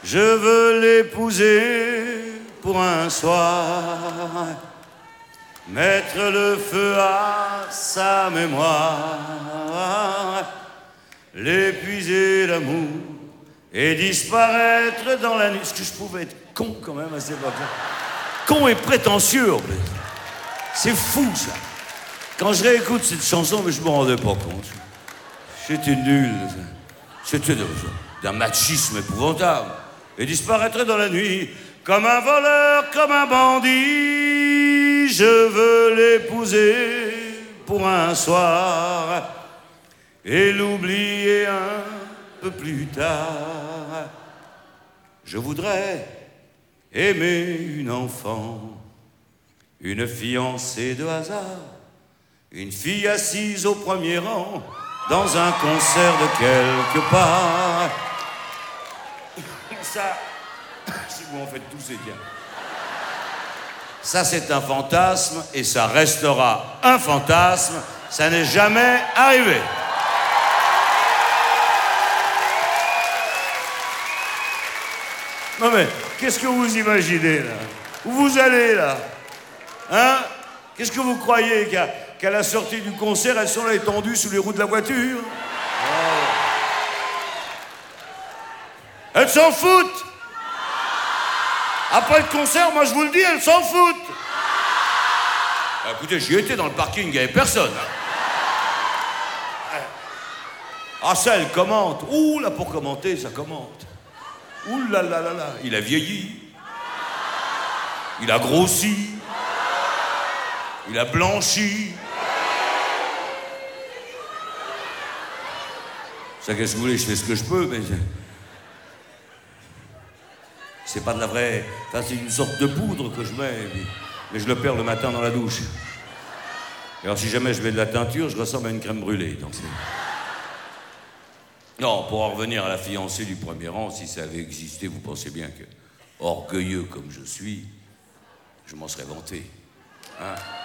Je veux l'épouser pour un soir, mettre le feu à sa mémoire, l'épuiser l'amour et disparaître dans la nuit. Est-ce que je pouvais être con quand même à cette époque-là? Con et prétentieux, en plus. C'est fou, ça. Quand je réécoute cette chanson, mais je me rendais pas compte. C'était nul. C'était d'un machisme épouvantable. Et disparaître dans la nuit, comme un voleur, comme un bandit. Je veux l'épouser pour un soir et l'oublier un peu plus tard. Je voudrais aimer une enfant, une fiancée de hasard, une fille assise au premier rang dans un concert de quelque part. Ça, si vous en faites tous, c'est bien. Ça, c'est un fantasme et ça restera un fantasme. Ça n'est jamais arrivé. Non mais, qu'est-ce que vous imaginez, là? Où vous allez, là? Hein? Qu'est-ce que vous croyez qu'à la sortie du concert, elles sont là étendues sous les roues de la voiture? Oh. Elles s'en foutent! Après le concert, moi je vous le dis, elles s'en foutent! Bah, écoutez, j'y étais dans le parking, il n'y avait personne. Ah ça, elle commente. Ouh là, pour commenter, ça commente. Ouh là là là là, il a vieilli. Il a grossi. Il a blanchi. Ça, qu'est-ce que vous voulez, je fais ce que je peux, mais... C'est pas de la vraie... Enfin, c'est une sorte de poudre que je mets, mais je le perds le matin dans la douche. Et alors, si jamais je mets de la teinture, je ressemble à une crème brûlée, donc c'est... Non, pour en revenir à la fiancée du premier rang, si ça avait existé, vous pensez bien que, orgueilleux comme je suis, je m'en serais vanté. Hein?